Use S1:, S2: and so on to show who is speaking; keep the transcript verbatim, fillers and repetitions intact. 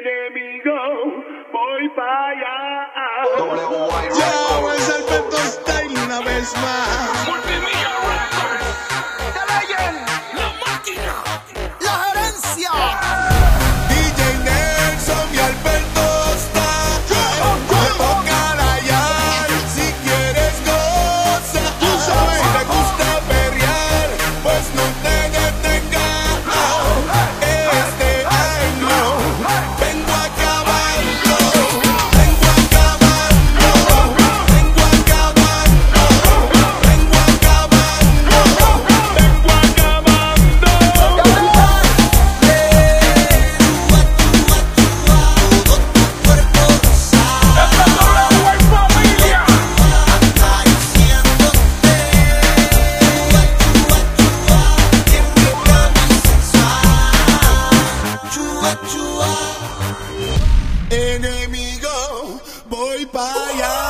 S1: enemigo, voy para allá.
S2: Ya es el Beto Style una vez más.
S3: La máquina.
S4: La gerencia.
S2: D J Nelson y Alberto Style. Me toca rayar. Si quieres goza, tú sabes, si te gusta perrear, pues no te detengas. Este año vengo acabando, vengo acabando, vengo acabando, vengo acabando, vengo acabando. Enemigo, voy para allá.